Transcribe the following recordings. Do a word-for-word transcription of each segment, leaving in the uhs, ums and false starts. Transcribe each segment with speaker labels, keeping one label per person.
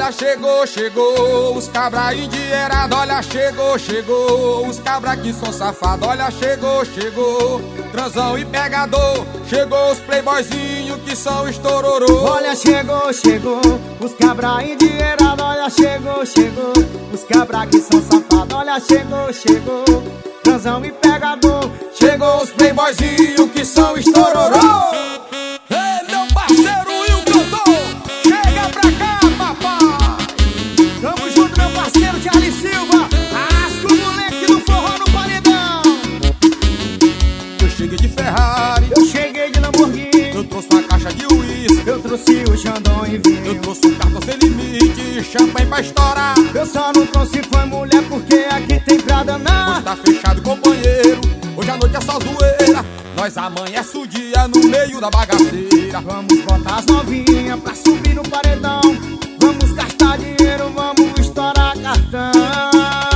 Speaker 1: Olha, chegou, chegou, os cabra endinheirado. Olha, chegou, chegou, os cabra que são safado. Olha, chegou, chegou, transão e pegador. Chegou os playboyzinho que são estourorô.
Speaker 2: Olha, chegou, chegou, os cabra endinheirado. Olha, chegou, chegou, os cabra que são safado. Olha, chegou, chegou, transão e pegador.
Speaker 1: Chegou os playboyzinho que são estourorô.
Speaker 3: Ei, meu parceiro Will Cantor, chega pra cá, papai.
Speaker 2: Tamo junto, meu parceiro Charlie Silva. Asco o moleque do forró no paredão.
Speaker 1: Eu cheguei de Ferrari,
Speaker 2: Eu cheguei de Lamborghini.
Speaker 1: eu trouxe uma caixa de uísque,
Speaker 2: Eu trouxe o Xandão e
Speaker 1: eu
Speaker 2: vinho.
Speaker 1: trouxe um cartão sem limite, champanhe pra estourar.
Speaker 2: Eu só não trouxe foi mulher porque aqui tem pra danar.
Speaker 1: Hoje tá fechado, companheiro, hoje a noite é só zoeira. Nós amanhece o dia no meio da bagaceira.
Speaker 2: Vamos botar as novinhas pra subir no paredão. Vamos gastar dinheiro, vamos estourar cartão.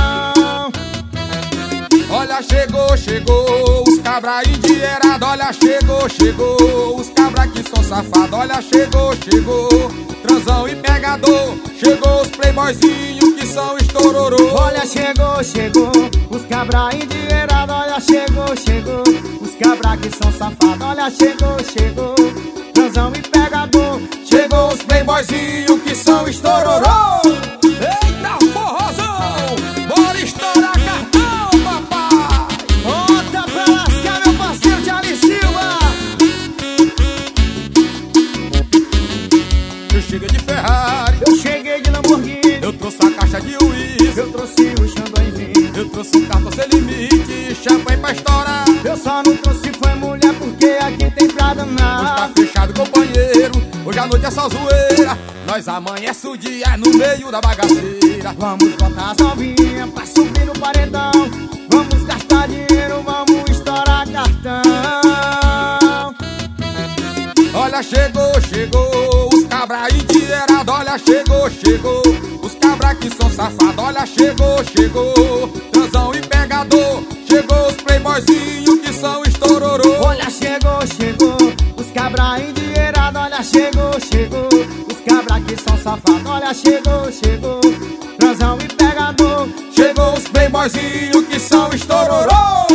Speaker 1: Olha, chegou, chegou, os cabra endinheirado. Olha, chegou, chegou, os cabra que são safado. Olha, chegou, chegou, transão e pegador. Chegou os playboyzinho que são estourorô.
Speaker 2: Olha, chegou, chegou, os cabra endinheirado. Olha, chegou, chegou, os cabra que são safados. Olha, chegou, chegou, transão e pegador.
Speaker 1: Chegou os playboyzinho que são estourorô.
Speaker 3: Eita, forrozão, bora estourar cartão, papai.
Speaker 2: Bota pra lascar, meu parceiro Charlie Silva.
Speaker 1: Eu cheguei de Ferrari,
Speaker 2: Eu cheguei de Lamborghini.
Speaker 1: eu trouxe a caixa de uísque,
Speaker 2: Eu trouxe o Xandão e vinho.
Speaker 1: eu trouxe um cartão sem limite, champanhe pra estourar.
Speaker 2: Eu só não trouxe foi mulher porque aqui tem pra
Speaker 1: Hoje tá
Speaker 2: danar.
Speaker 1: fechado, companheiro, hoje a noite é só zoeira. Nós amanhece o dia no meio da bagaceira.
Speaker 2: Vamos botar as novinhas pra subir no paredão. Vamos gastar dinheiro, vamos estourar cartão.
Speaker 1: Olha, chegou, chegou, os cabra endinheirado. Olha, chegou, chegou, os cabra que são safado. Olha, chegou, chegou, transão e pegador. Chegou os playboyzinho que são estourorô.
Speaker 2: Olha, chegou, chegou, os cabra endinheirado. Olha, chegou, chegou, os cabra que são safados. Olha, chegou, chegou, transão e pegador.
Speaker 1: Chegou os playboyzinho que são estourorô.